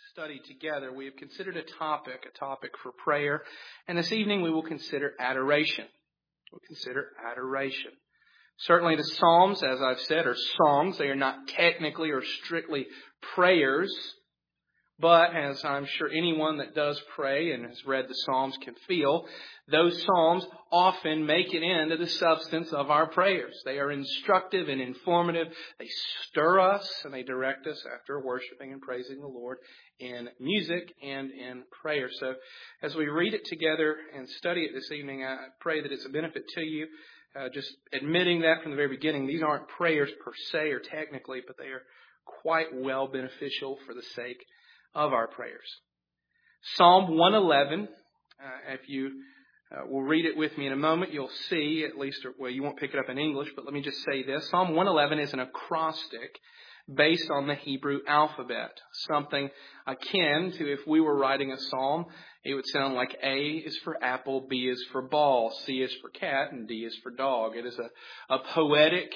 study together, we have considered a topic for prayer, and this evening we will consider adoration. We'll consider adoration. Certainly the Psalms, as I've said, are songs. They are not technically or strictly prayers, but as I'm sure anyone that does pray and has read the Psalms can feel, those Psalms often make it into the substance of our prayers. They are instructive and informative. They stir us and they direct us after worshiping and praising the Lord in music and in prayer. So as we read it together and study it this evening, I pray that it's a benefit to you. Just admitting that from the very beginning, these aren't prayers per se or technically, but they are quite well beneficial for the sake of our prayers. Psalm 111, if you will read it with me in a moment, you'll see, at least, well, you won't pick it up in English, but let me just say this. Psalm 111 is an acrostic based on the Hebrew alphabet, something akin to if we were writing a psalm, it would sound like A is for apple, B is for ball, C is for cat, and D is for dog. It is a poetic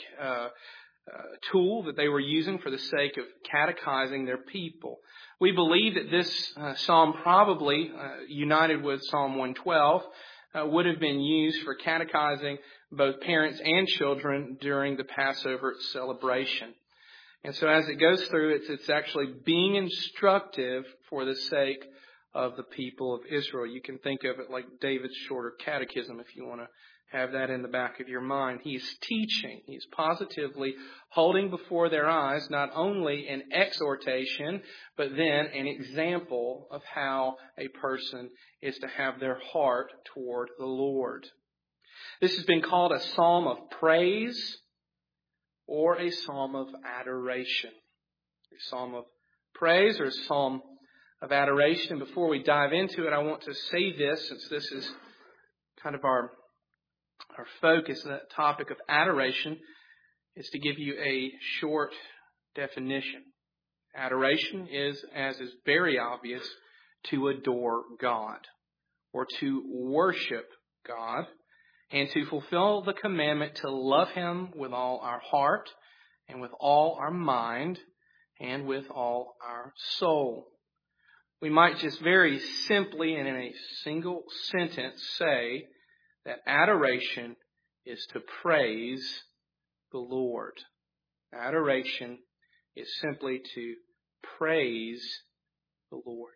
tool that they were using for the sake of catechizing their people. We believe that this psalm probably, united with Psalm 112, would have been used for catechizing both parents and children during the Passover celebration. And so as it goes through, it's actually being instructive for the sake of the people of Israel. You can think of it like David's shorter catechism if you want to have that in the back of your mind. He's teaching. He's positively holding before their eyes not only an exhortation, but then an example of how a person is to have their heart toward the Lord. This has been called a psalm of praise or a psalm of adoration. A psalm of praise or a psalm of adoration. And before we dive into it, I want to say this, since this is kind of our focus, that topic of adoration, is to give you a short definition. Adoration is, as is very obvious, to adore God or to worship God and to fulfill the commandment to love Him with all our heart and with all our mind and with all our soul. We might just very simply and in a single sentence say that adoration is to praise the Lord. Adoration is simply to praise the Lord.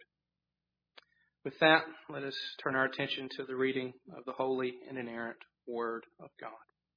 With that, let us turn our attention to the reading of the holy and inerrant Word of God.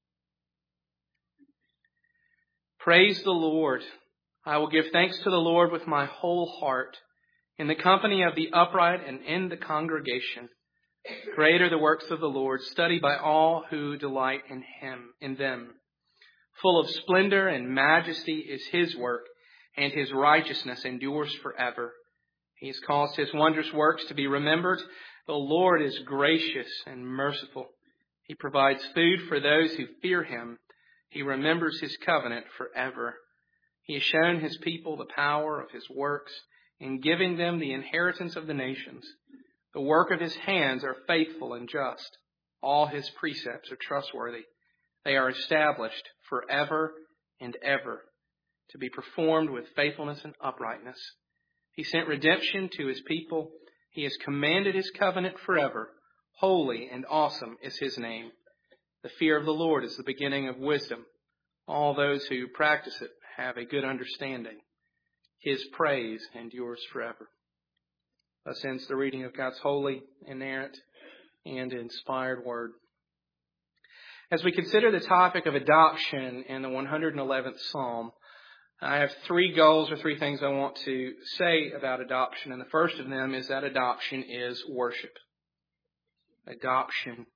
Praise the Lord. I will give thanks to the Lord with my whole heart, in the company of the upright and in the congregation. Great are the works of the Lord, studied by all who delight in them. Full of splendor and majesty is His work, and His righteousness endures forever. He has caused His wondrous works to be remembered. The Lord is gracious and merciful. He provides food for those who fear Him. He remembers His covenant forever. He has shown His people the power of His works, in giving them the inheritance of the nations. The work of His hands are faithful and just. All His precepts are trustworthy. They are established forever and ever, to be performed with faithfulness and uprightness. He sent redemption to His people. He has commanded His covenant forever. Holy and awesome is His name. The fear of the Lord is the beginning of wisdom. All those who practice it have a good understanding. His praise endures forever. Thus ends the reading of God's holy, inerrant, and inspired Word. As we consider the topic of adoption in the 111th Psalm, I have three goals or three things I want to say about adoption. And the first of them is that adoption is worship. Adoration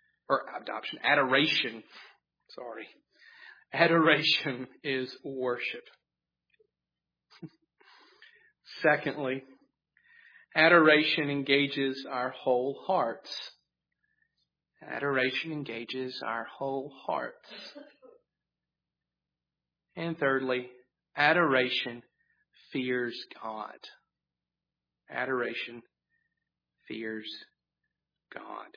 is worship. Secondly, adoration engages our whole hearts. Adoration engages our whole hearts. And thirdly, adoration fears God. Adoration fears God.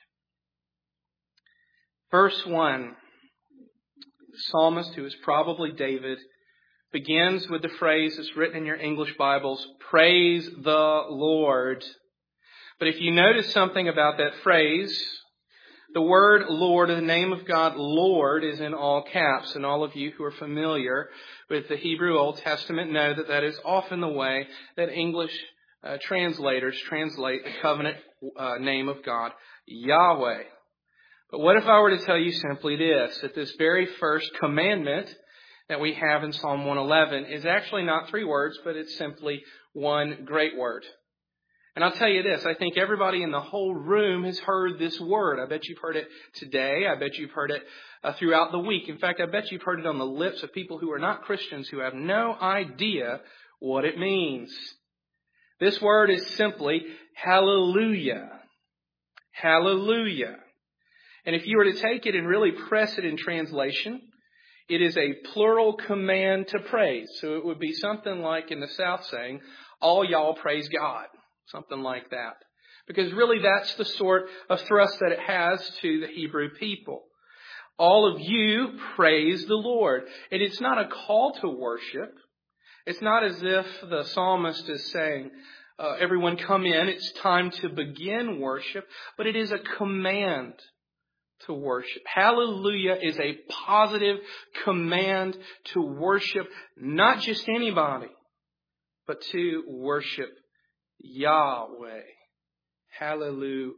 Verse 1, the psalmist, who is probably David, begins with the phrase that's written in your English Bibles, praise the Lord. But if you notice something about that phrase, the word Lord, the name of God, Lord, is in all caps. And all of you who are familiar with the Hebrew Old Testament know that that is often the way that English translators translate the covenant name of God, Yahweh. But what if I were to tell you simply this, that this very first commandment that we have in Psalm 111 is actually not 3 words, but it's simply one great word. And I'll tell you this, I think everybody in the whole room has heard this word. I bet you've heard it today. I bet you've heard it throughout the week. In fact, I bet you've heard it on the lips of people who are not Christians who have no idea what it means. This word is simply hallelujah. Hallelujah. And if you were to take it and really press it in translation, it is a plural command to praise. So it would be something like in the South saying, all y'all praise God. Something like that. Because really that's the sort of thrust that it has to the Hebrew people. All of you praise the Lord. And it's not a call to worship. It's not as if the psalmist is saying, everyone come in, it's time to begin worship. But it is a command to worship. Hallelujah is a positive command to worship not just anybody, but to worship Yahweh. Hallelujah.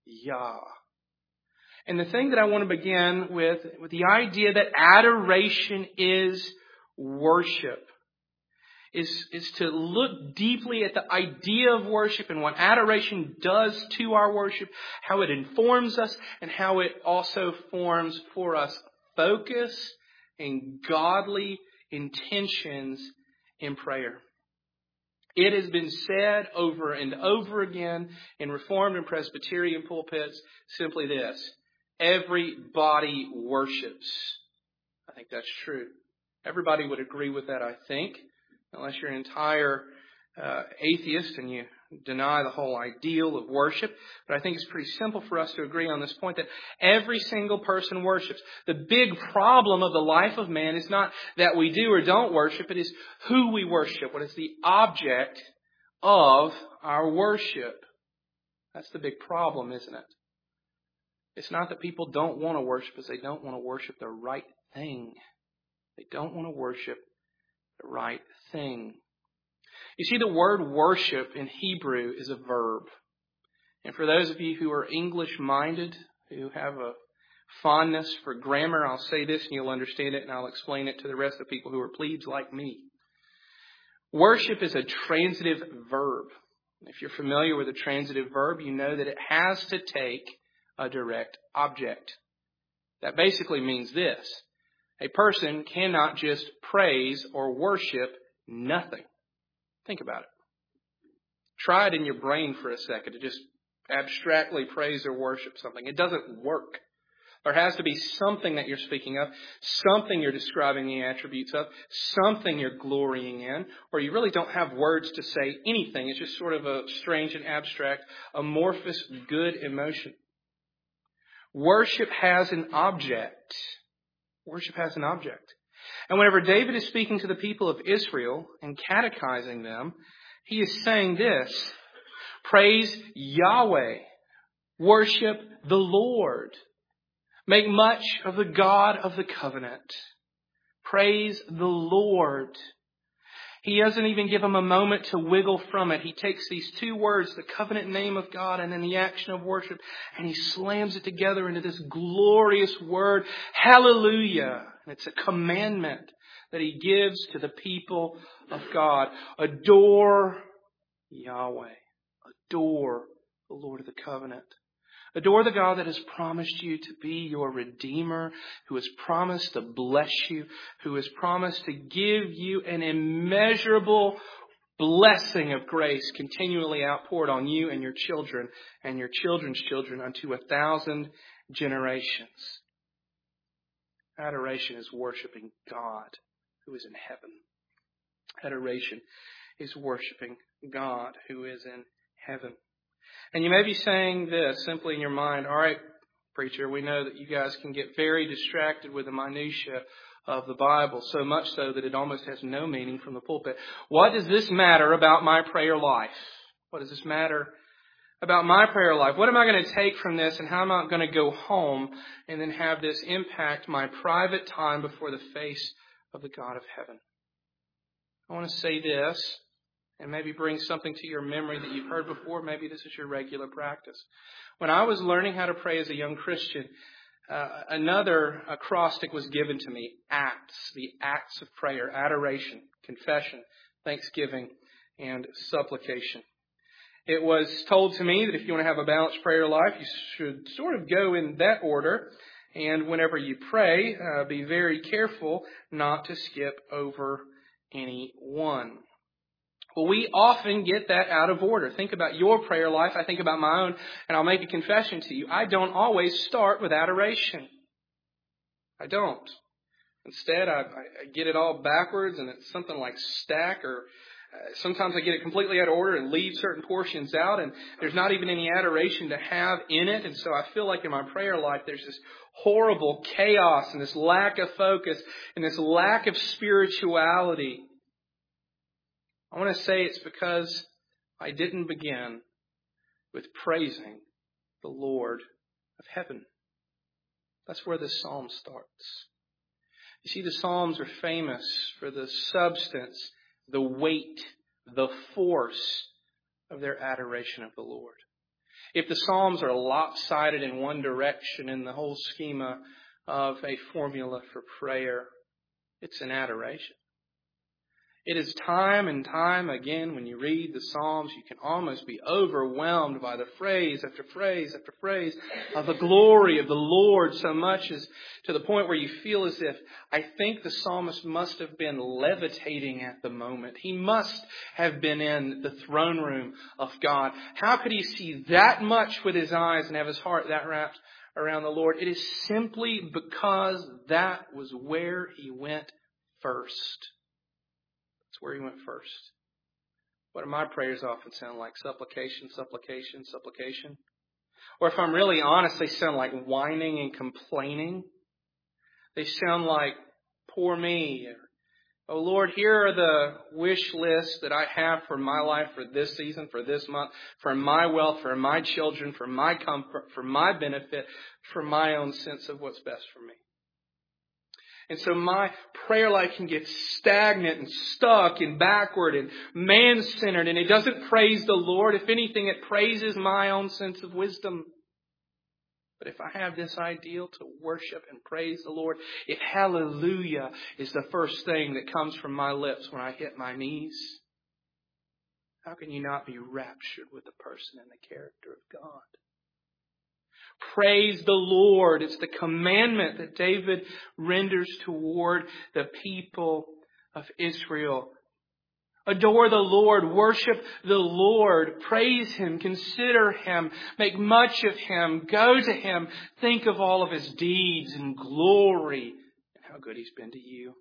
And the thing that I want to begin with the idea that adoration is worship, is to look deeply at the idea of worship and what adoration does to our worship, how it informs us, and how it also forms for us focus and godly intentions in prayer. It has been said over and over again in Reformed and Presbyterian pulpits simply this: everybody worships. I think that's true. Everybody would agree with that, I think, unless you're an entire atheist and you deny the whole ideal of worship. But I think it's pretty simple for us to agree on this point that every single person worships. The big problem of the life of man is not that we do or don't worship. It is who we worship. What is the object of our worship? That's the big problem, isn't it? It's not that people don't want to worship, it's they don't want to worship the right thing. They don't want to worship the right thing. You see, the word worship in Hebrew is a verb. And for those of you who are English-minded, who have a fondness for grammar, I'll say this and you'll understand it, and I'll explain it to the rest of the people who are plebes like me. Worship is a transitive verb. If you're familiar with a transitive verb, you know that it has to take a direct object. That basically means this: a person cannot just praise or worship nothing. Think about it. Try it in your brain for a second to just abstractly praise or worship something. It doesn't work. There has to be something that you're speaking of, something you're describing the attributes of, something you're glorying in, or you really don't have words to say anything. It's just sort of a strange and abstract, amorphous, good emotion. Worship has an object. Worship has an object. And whenever David is speaking to the people of Israel and catechizing them, he is saying this: praise Yahweh. Worship the Lord. Make much of the God of the covenant. Praise the Lord. He doesn't even give them a moment to wiggle from it. He takes these 2 words, the covenant name of God and then the action of worship, and he slams it together into this glorious word, hallelujah. And it's a commandment that he gives to the people of God. Adore Yahweh. Adore the Lord of the covenant. Adore the God that has promised you to be your Redeemer, who has promised to bless you, who has promised to give you an immeasurable blessing of grace continually outpoured on you and your children and your children's children unto 1,000 generations. Adoration is worshiping God who is in heaven. Adoration is worshiping God who is in heaven. And you may be saying this simply in your mind: all right, preacher, we know that you guys can get very distracted with the minutiae of the Bible, so much so that it almost has no meaning from the pulpit. What does this matter about my prayer life? What does this matter about my prayer life? What am I going to take from this, and how am I going to go home and then have this impact my private time before the face of the God of heaven? I want to say this, and maybe bring something to your memory that you've heard before. Maybe this is your regular practice. When I was learning how to pray as a young Christian, another acrostic was given to me: acts, the acts of prayer, adoration, confession, thanksgiving, and supplication. It was told to me that if you want to have a balanced prayer life, you should sort of go in that order. And whenever you pray, be very careful not to skip over any one. Well, we often get that out of order. Think about your prayer life. I think about my own, and I'll make a confession to you. I don't always start with adoration. I don't. Instead, I get it all backwards, and it's something like stack, or sometimes I get it completely out of order and leave certain portions out, and there's not even any adoration to have in it. And so I feel like in my prayer life there's this horrible chaos and this lack of focus and this lack of spirituality. I want to say it's because I didn't begin with praising the Lord of heaven. That's where this psalm starts. You see, the Psalms are famous for the substance, the weight, the force of their adoration of the Lord. If the Psalms are lopsided in one direction in the whole schema of a formula for prayer, it's an adoration. It is time and time again when you read the Psalms, you can almost be overwhelmed by the phrase after phrase after phrase of the glory of the Lord, so much as to the point where you feel as if, I think the psalmist must have been levitating at the moment. He must have been in the throne room of God. How could he see that much with his eyes and have his heart that wrapped around the Lord? It is simply because that was where he went first. That's where he went first. What do my prayers often sound like? Supplication, supplication, supplication. Or if I'm really honest, they sound like whining and complaining. They sound like, poor me. Oh Lord, here are the wish lists that I have for my life, for this season, for this month, for my wealth, for my children, for my comfort, for my benefit, for my own sense of what's best for me. And so my prayer life can get stagnant and stuck and backward and man-centered, and it doesn't praise the Lord. If anything, it praises my own sense of wisdom. But if I have this ideal to worship and praise the Lord, if hallelujah is the first thing that comes from my lips when I hit my knees, how can you not be raptured with the person and the character of God? Praise the Lord. It's the commandment that David renders toward the people of Israel. Adore the Lord. Worship the Lord. Praise Him. Consider Him. Make much of Him. Go to Him. Think of all of His deeds and glory and how good He's been to you.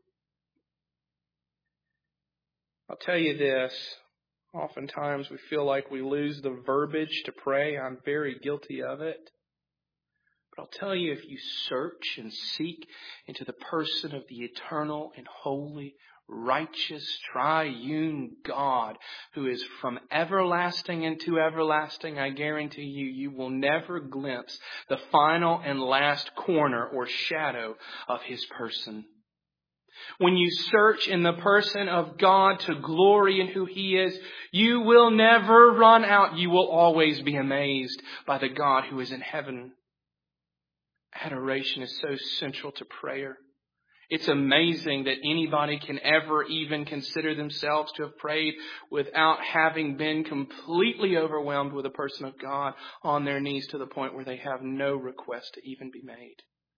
I'll tell you this. Oftentimes we feel like we lose the verbiage to pray. I'm very guilty of it. But I'll tell you, if you search and seek into the person of the eternal and holy, righteous, triune God, who is from everlasting into everlasting, I guarantee you, you will never glimpse the final and last corner or shadow of His person. When you search in the person of God to glory in who He is, you will never run out. You will always be amazed by the God who is in heaven. Adoration is so central to prayer. It's amazing that anybody can ever even consider themselves to have prayed without having been completely overwhelmed with the person of God on their knees to the point where they have no request to even be made.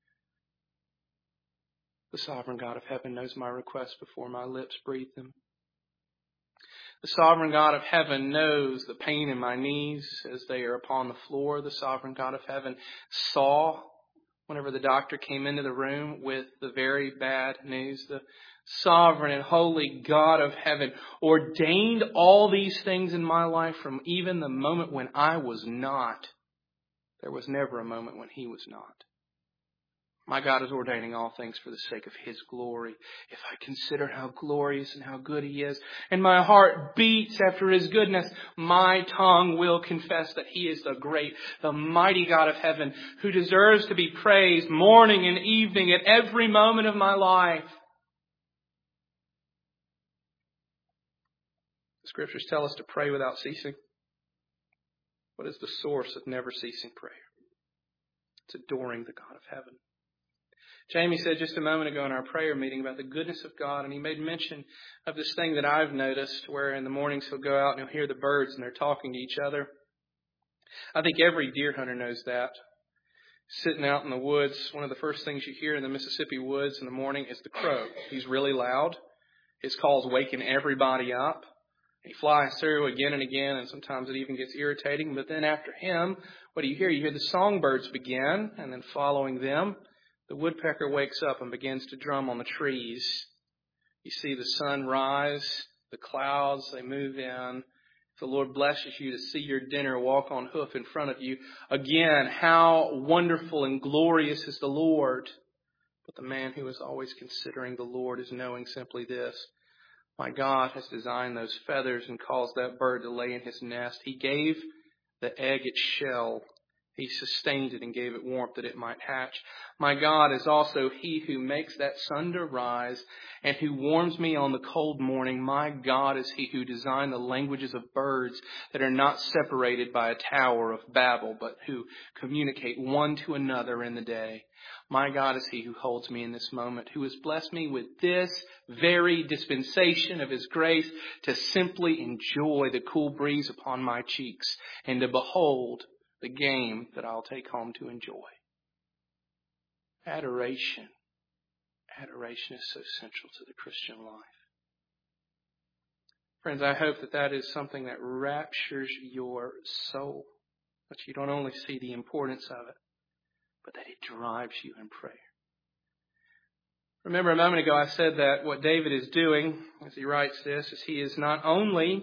The sovereign God of heaven knows my requests before my lips breathe them. The sovereign God of heaven knows the pain in my knees as they are upon the floor. The sovereign God of heaven saw whenever the doctor came into the room with the very bad news. The sovereign and holy God of heaven ordained all these things in my life from even the moment when I was not. There was never a moment when He was not. My God is ordaining all things for the sake of His glory. If I consider how glorious and how good He is, and my heart beats after His goodness, my tongue will confess that He is the great, the mighty God of heaven, who deserves to be praised morning and evening at every moment of my life. The Scriptures tell us to pray without ceasing. What is the source of never ceasing prayer? It's adoring the God of heaven. Jamie said just a moment ago in our prayer meeting about the goodness of God, and he made mention of this thing that I've noticed where in the mornings he'll go out and he'll hear the birds and they're talking to each other. I think every deer hunter knows that. Sitting out in the woods, one of the first things you hear in the Mississippi woods in the morning is the crow. He's really loud. His calls waken everybody up. He flies through again and again, and sometimes it even gets irritating. But then after him, what do you hear? You hear the songbirds begin, and then following them, the woodpecker wakes up and begins to drum on the trees. You see the sun rise, the clouds, they move in. If the Lord blesses you to see your dinner walk on hoof in front of you, again, how wonderful and glorious is the Lord. But the man who is always considering the Lord is knowing simply this: my God has designed those feathers and caused that bird to lay in his nest. He gave the egg its shell. He sustained it and gave it warmth that it might hatch. My God is also He who makes that sun to rise and who warms me on the cold morning. My God is He who designed the languages of birds that are not separated by a tower of Babel, but who communicate one to another in the day. My God is He who holds me in this moment, who has blessed me with this very dispensation of His grace to simply enjoy the cool breeze upon my cheeks and to behold the game that I'll take home to enjoy. Adoration. Adoration is so central to the Christian life. Friends, I hope that that is something that raptures your soul. That you don't only see the importance of it, but that it drives you in prayer. Remember a moment ago I said that what David is doing as he writes this is he is not only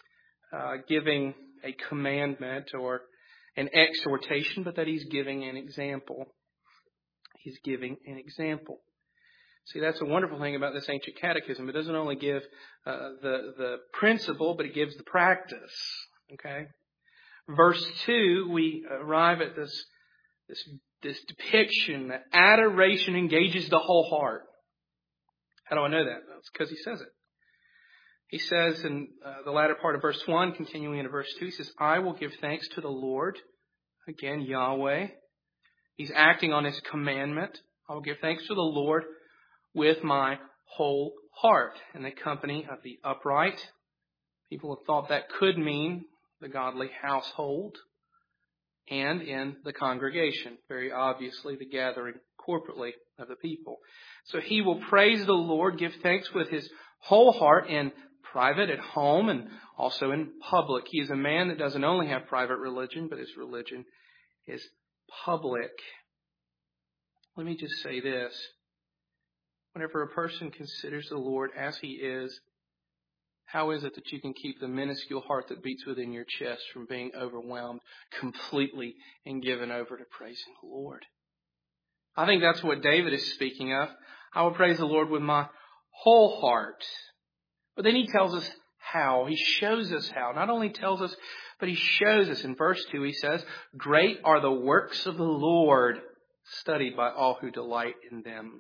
giving a commandment or an exhortation, but that he's giving an example. He's giving an example. See, that's a wonderful thing about this ancient catechism. It doesn't only give the principle, but it gives the practice. Okay? Verse 2, we arrive at this depiction that adoration engages the whole heart. How do I know that? That's because he says it. He says in the latter part of verse 1, continuing into verse 2, he says, I will give thanks to the Lord. Again, Yahweh. He's acting on His commandment. I will give thanks to the Lord with my whole heart. In the company of the upright. People have thought that could mean the godly household. And in the congregation. Very obviously, the gathering corporately of the people. So he will praise the Lord, give thanks with his whole heart in private, at home, and also in public. He is a man that doesn't only have private religion, but his religion is public. Let me just say this. Whenever a person considers the Lord as He is, how is it that you can keep the minuscule heart that beats within your chest from being overwhelmed completely and given over to praising the Lord? I think that's what David is speaking of. I will praise the Lord with my whole heart. But then he tells us how. He shows us how. Not only tells us, but he shows us. In verse 2 he says, great are the works of the Lord, studied by all who delight in them.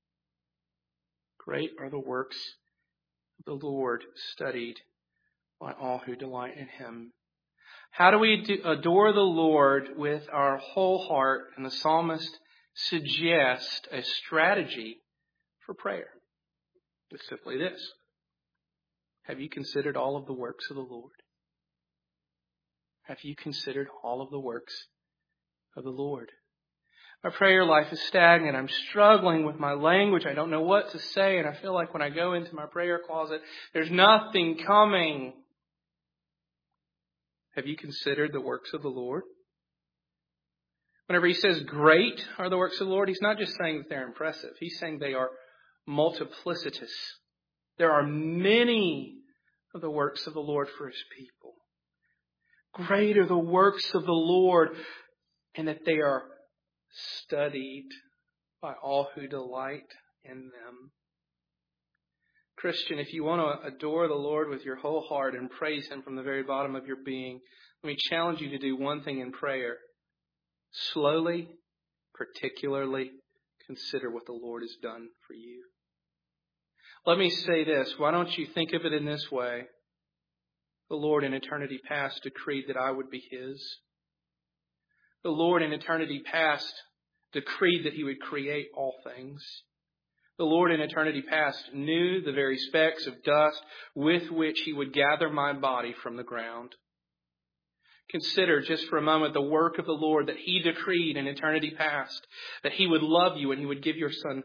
Great are the works of the Lord, studied by all who delight in Him. How do we adore the Lord with our whole heart? And the psalmist suggests a strategy for prayer. It's simply this. Have you considered all of the works of the Lord? Have you considered all of the works of the Lord? My prayer life is stagnant. I'm struggling with my language. I don't know what to say. And I feel like when I go into my prayer closet, there's nothing coming. Have you considered the works of the Lord? Whenever he says great are the works of the Lord, he's not just saying that they're impressive. He's saying they are multiplicitous. There are many of the works of the Lord for His people. Great are the works of the Lord, and that they are studied by all who delight in them. Christian, if you want to adore the Lord with your whole heart and praise Him from the very bottom of your being, let me challenge you to do one thing in prayer. Slowly, particularly, consider what the Lord has done for you. Let me say this. Why don't you think of it in this way? The Lord in eternity past decreed that I would be His. The Lord in eternity past decreed that He would create all things. The Lord in eternity past knew the very specks of dust with which He would gather my body from the ground. Consider just for a moment the work of the Lord that He decreed in eternity past, that He would love you and He would give His Son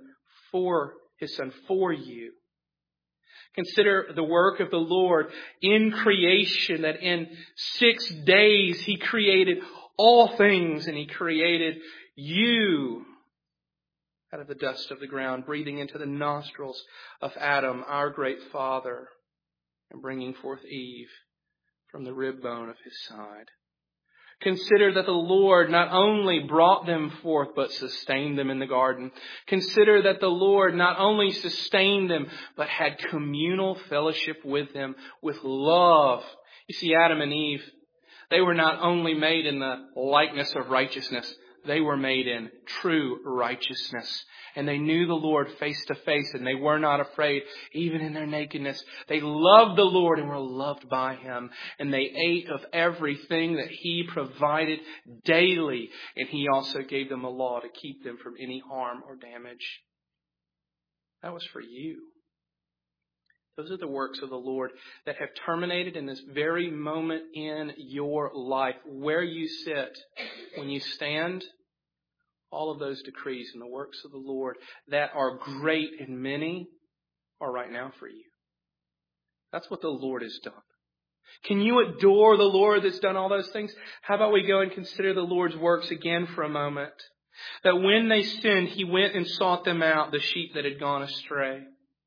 for you. Consider the work of the Lord in creation, that in 6 days He created all things, and He created you out of the dust of the ground, breathing into the nostrils of Adam, our great father, and bringing forth Eve from the rib bone of his side. Consider that the Lord not only brought them forth, but sustained them in the garden. Consider that the Lord not only sustained them, but had communal fellowship with them with love. You see, Adam and Eve, they were not only made in the likeness of righteousness, they were made in true righteousness. And they knew the Lord face to face, and they were not afraid, even in their nakedness. They loved the Lord and were loved by Him. And they ate of everything that He provided daily. And He also gave them a law to keep them from any harm or damage. That was for you. Those are the works of the Lord that have terminated in this very moment in your life. Where you sit, when you stand, all of those decrees and the works of the Lord that are great and many are right now for you. That's what the Lord has done. Can you adore the Lord that's done all those things? How about we go and consider the Lord's works again for a moment? That when they sinned, He went and sought them out, the sheep that had gone astray.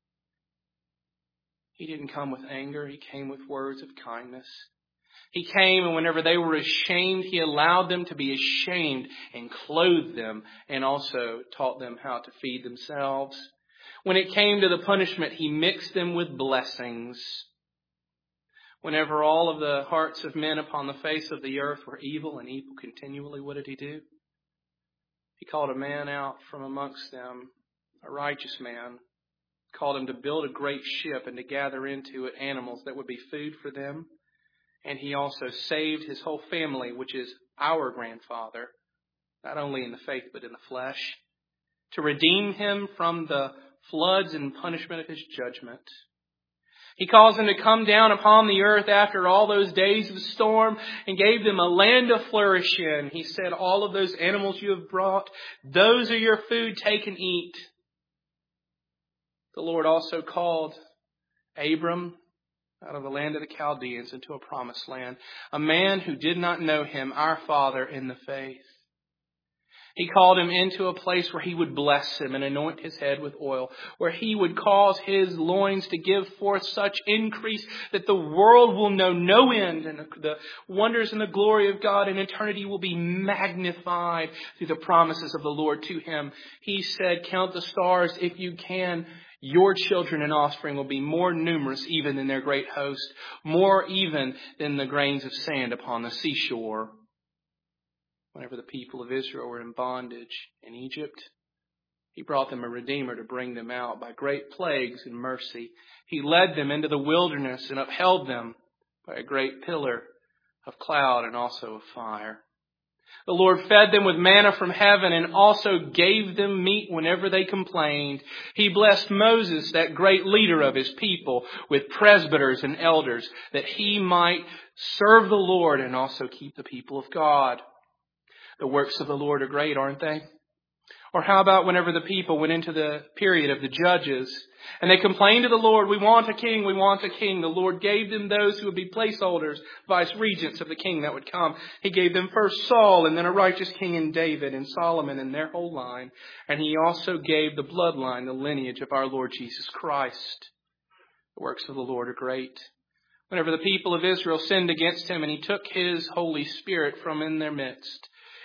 He didn't come with anger. He came with words of kindness. He came, and whenever they were ashamed, He allowed them to be ashamed and clothed them, and also taught them how to feed themselves. When it came to the punishment, He mixed them with blessings. Whenever all of the hearts of men upon the face of the earth were evil and evil continually, what did He do? He called a man out from amongst them, a righteous man, called him to build a great ship and to gather into it animals that would be food for them. And He also saved His whole family, which is our grandfather, not only in the faith but in the flesh, to redeem him from the floods and punishment of His judgment. He caused them to come down upon the earth after all those days of storm and gave them a land to flourish in. He said, all of those animals you have brought, those are your food, take and eat. The Lord also called Abram out of the land of the Chaldeans into a promised land, a man who did not know Him, our father in the faith. He called him into a place where He would bless him and anoint his head with oil, where He would cause his loins to give forth such increase that the world will know no end, and the wonders and the glory of God in eternity will be magnified through the promises of the Lord to him. He said, count the stars if you can. Your children and offspring will be more numerous even than their great host, more even than the grains of sand upon the seashore. Whenever the people of Israel were in bondage in Egypt, He brought them a Redeemer to bring them out by great plagues and mercy. He led them into the wilderness and upheld them by a great pillar of cloud and also of fire. The Lord fed them with manna from heaven and also gave them meat whenever they complained. He blessed Moses, that great leader of His people, with presbyters and elders, that he might serve the Lord and also keep the people of God. The works of the Lord are great, aren't they? Or how about whenever the people went into the period of the judges and they complained to the Lord, we want a king, we want a king. The Lord gave them those who would be placeholders, vice regents of the king that would come. He gave them first Saul and then a righteous king in David and Solomon and their whole line. And He also gave the bloodline, the lineage of our Lord Jesus Christ. The works of the Lord are great. Whenever the people of Israel sinned against Him and He took His Holy Spirit from in their midst,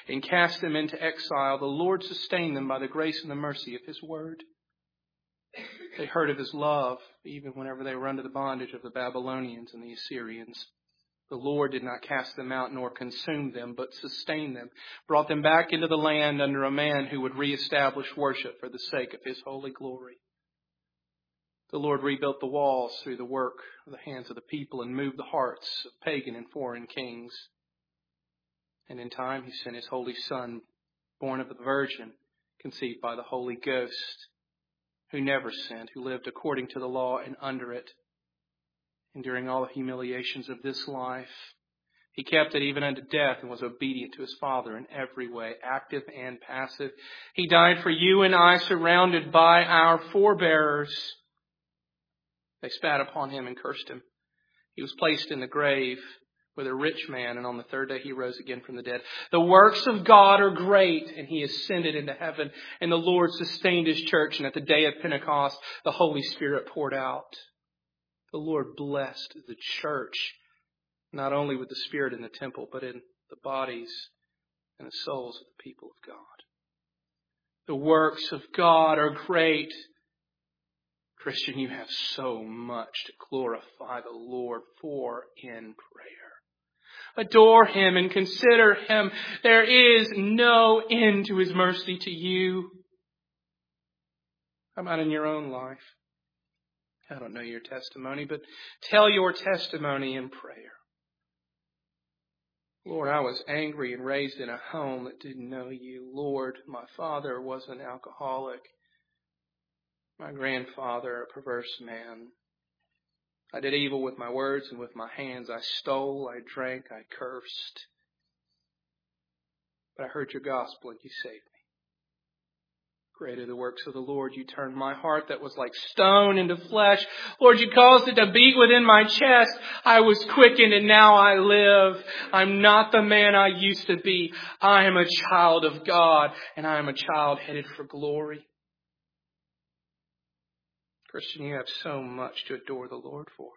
and cast them into exile, the Lord sustained them by the grace and the mercy of His word. They heard of His love, even whenever they were under the bondage of the Babylonians and the Assyrians. The Lord did not cast them out nor consume them, but sustained them, brought them back into the land under a man who would reestablish worship for the sake of His holy glory. The Lord rebuilt the walls through the work of the hands of the people and moved the hearts of pagan and foreign kings. And in time He sent His holy Son, born of the Virgin, conceived by the Holy Ghost, who never sinned, who lived according to the law and under it. Enduring all the humiliations of this life, He kept it even unto death and was obedient to His Father in every way, active and passive. He died for you and I, surrounded by our forebears. They spat upon Him and cursed Him. He was placed in the grave with a rich man, and on the third day He rose again from the dead. The works of God are great, and He ascended into heaven, and the Lord sustained His church, and at the day of Pentecost, the Holy Spirit poured out. The Lord blessed the church, not only with the Spirit in the temple, but in the bodies and the souls of the people of God. The works of God are great. Christian, you have so much to glorify the Lord for in prayer. Adore Him and consider Him. There is no end to His mercy to you. How about in your own life? I don't know your testimony, but tell your testimony in prayer. Lord, I was angry and raised in a home that didn't know You. Lord, my father was an alcoholic. My grandfather, a perverse man. I did evil with my words and with my hands. I stole, I drank, I cursed. But I heard Your gospel and You saved me. Great are the works of the Lord. You turned my heart that was like stone into flesh. Lord, You caused it to beat within my chest. I was quickened and now I live. I'm not the man I used to be. I am a child of God, and I am a child headed for glory. Christian, you have so much to adore the Lord for.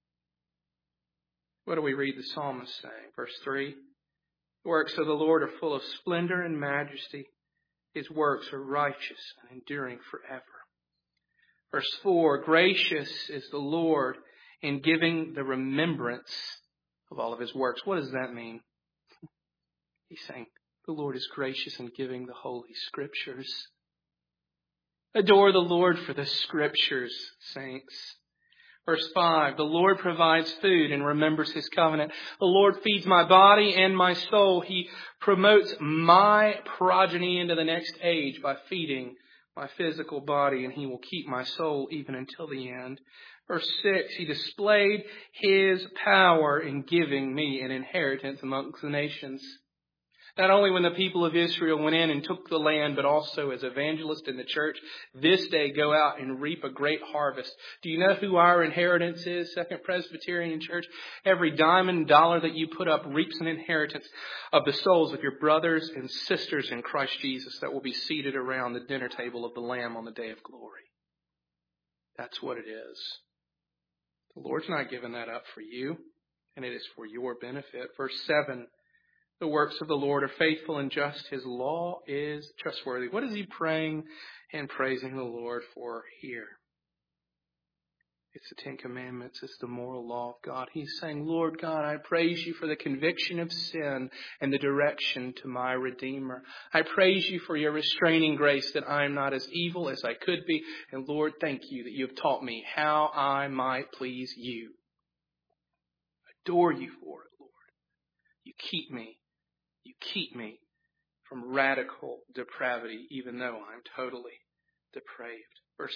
What do we read the psalmist saying? Verse 3, the works of the Lord are full of splendor and majesty. His works are righteous and enduring forever. Verse 4, gracious is the Lord in giving the remembrance of all of His works. What does that mean? He's saying the Lord is gracious in giving the Holy Scriptures. Adore the Lord for the Scriptures, saints. Verse 5, the Lord provides food and remembers His covenant. The Lord feeds my body and my soul. He promotes my progeny into the next age by feeding my physical body, and He will keep my soul even until the end. Verse 6, He displayed His power in giving me an inheritance amongst the nations. Not only when the people of Israel went in and took the land, but also as evangelists in the church, this day go out and reap a great harvest. Do you know who our inheritance is, Second Presbyterian Church? Every dime and dollar that you put up reaps an inheritance of the souls of your brothers and sisters in Christ Jesus that will be seated around the dinner table of the Lamb on the day of glory. That's what it is. The Lord's not giving that up for you, and it is for your benefit. Verse 7. The works of the Lord are faithful and just. His law is trustworthy. What is he praying and praising the Lord for here? It's the Ten Commandments. It's the moral law of God. He's saying, Lord God, I praise You for the conviction of sin and the direction to my Redeemer. I praise You for Your restraining grace that I am not as evil as I could be. And Lord, thank You that You have taught me how I might please You. Adore You for it, Lord. You keep me. You keep me from radical depravity, even though I'm totally depraved. Verse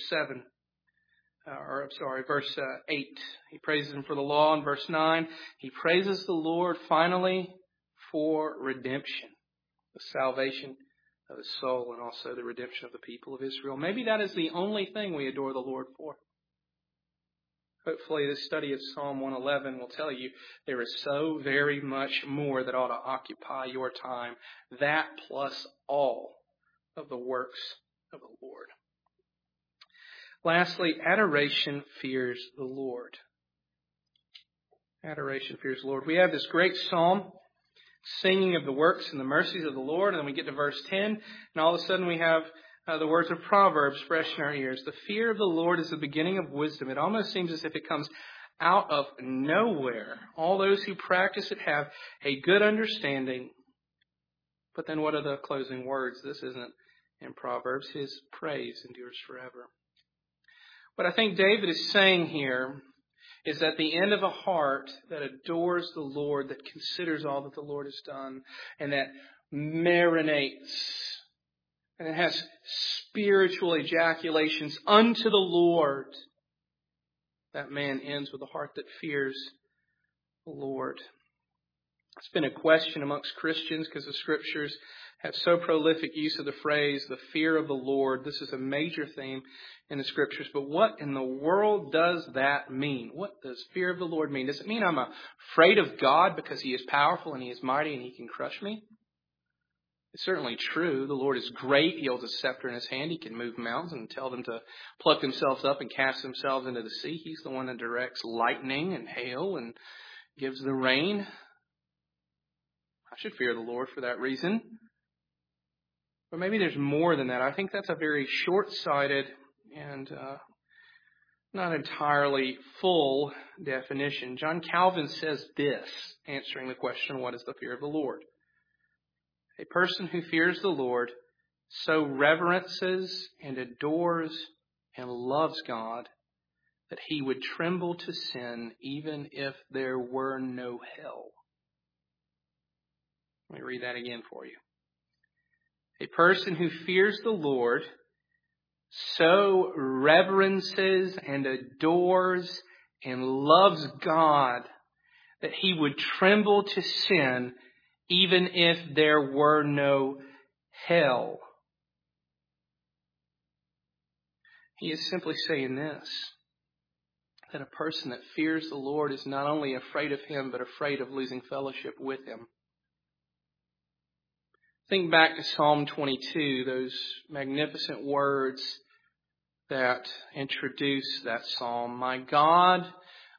8. He praises Him for the law. In verse 9, he praises the Lord finally for redemption, the salvation of His soul, and also the redemption of the people of Israel. Maybe that is the only thing we adore the Lord for. Hopefully this study of Psalm 111 will tell you there is so very much more that ought to occupy your time. That plus all of the works of the Lord. Lastly, adoration fears the Lord. Adoration fears the Lord. We have this great psalm. singing of the works and the mercies of the Lord. And then we get to verse 10, and all of a sudden we have the words of Proverbs fresh in our ears. The fear of the Lord is the beginning of wisdom. It almost seems as if it comes out of nowhere. All those who practice it have a good understanding. But then what are the closing words? This isn't in Proverbs. His praise endures forever. What I think David is saying here is that the end of a heart that adores the Lord, that considers all that the Lord has done, and that marinates, and it has spiritual ejaculations unto the Lord, that man ends with a heart that fears the Lord. It's been a question amongst Christians because the Scriptures have so prolific use of the phrase, the fear of the Lord. This is a major theme in the Scriptures. But what in the world does that mean? What does fear of the Lord mean? Does it mean I'm afraid of God because He is powerful and He is mighty and He can crush me? It's certainly true. The Lord is great. He holds a scepter in His hand. He can move mountains and tell them to pluck themselves up and cast themselves into the sea. He's the one that directs lightning and hail and gives the rain. I should fear the Lord for that reason. But maybe there's more than that. I think that's a very short-sighted and not entirely full definition. John Calvin says this, answering the question, what is the fear of the Lord? A person who fears the Lord so reverences and adores and loves God that he would tremble to sin even if there were no hell. Let me read that again for you. A person who fears the Lord so reverences and adores and loves God that he would tremble to sin even if there were no hell. He is simply saying this, that a person that fears the Lord is not only afraid of Him, but afraid of losing fellowship with Him. Think back to Psalm 22, those magnificent words that introduce that psalm. My God,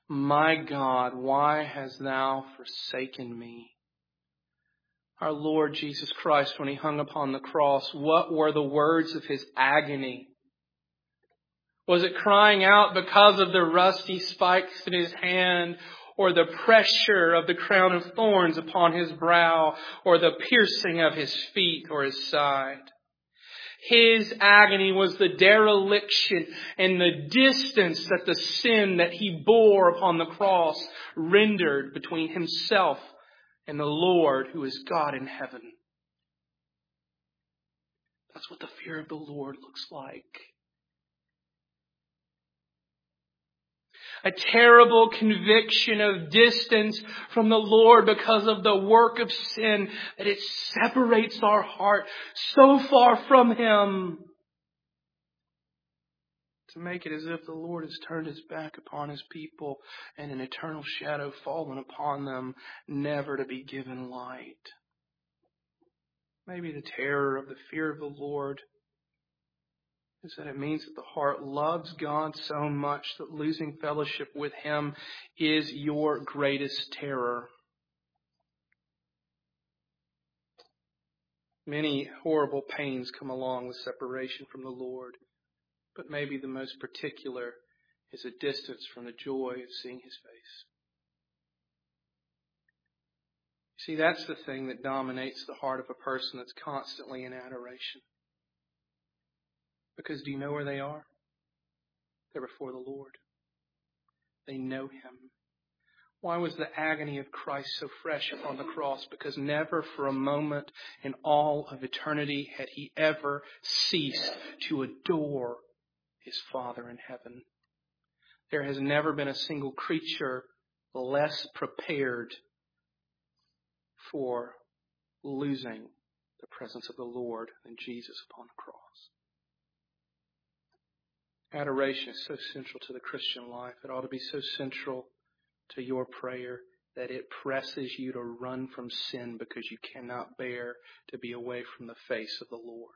why hast thou forsaken me? Our Lord Jesus Christ, when He hung upon the cross, what were the words of His agony? Was it crying out because of the rusty spikes in His hand, or the pressure of the crown of thorns upon His brow, or the piercing of His feet or His side? His agony was the dereliction and the distance that the sin that He bore upon the cross rendered between Himself and the Lord, who is God in heaven. That's what the fear of the Lord looks like. A terrible conviction of distance from the Lord because of the work of sin, that it separates our heart so far from Him, to make it as if the Lord has turned His back upon His people and an eternal shadow fallen upon them, never to be given light. Maybe the terror of the fear of the Lord is that it means that the heart loves God so much that losing fellowship with Him is your greatest terror. Many horrible pains come along with separation from the Lord, but maybe the most particular is a distance from the joy of seeing His face. See, that's the thing that dominates the heart of a person that's constantly in adoration. Because do you know where they are? They're before the Lord. They know Him. Why was the agony of Christ so fresh upon the cross? Because never for a moment in all of eternity had He ever ceased to adore His Father in heaven. There has never been a single creature less prepared for losing the presence of the Lord than Jesus upon the cross. Adoration is so central to the Christian life. It ought to be so central to your prayer that it presses you to run from sin because you cannot bear to be away from the face of the Lord.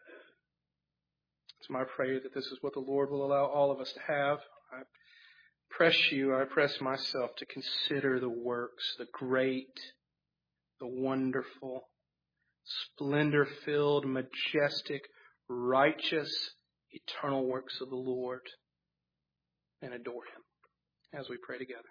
It's my prayer that this is what the Lord will allow all of us to have. I press you, I press myself to consider the works, the great, the wonderful, splendor-filled, majestic, righteous, eternal works of the Lord, and adore Him as we pray together.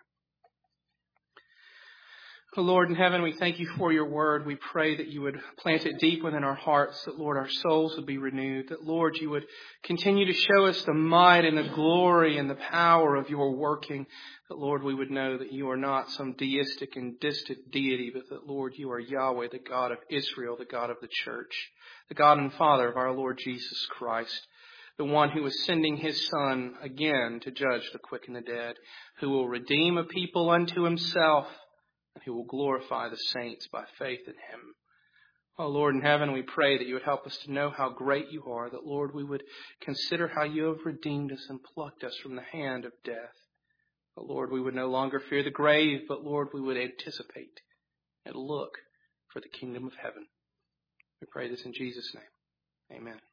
O Lord in heaven, we thank you for your word. We pray that you would plant it deep within our hearts, that, Lord, our souls would be renewed, that, Lord, you would continue to show us the might and the glory and the power of your working, that, Lord, we would know that you are not some deistic and distant deity, but that, Lord, you are Yahweh, the God of Israel, the God of the church, the God and Father of our Lord Jesus Christ, the one who is sending his Son again to judge the quick and the dead, who will redeem a people unto himself, and who will glorify the saints by faith in him. Oh, Lord in heaven, we pray that you would help us to know how great you are, that, Lord, we would consider how you have redeemed us and plucked us from the hand of death. But, Lord, we would no longer fear the grave, but, Lord, we would anticipate and look for the kingdom of heaven. We pray this in Jesus' name. Amen.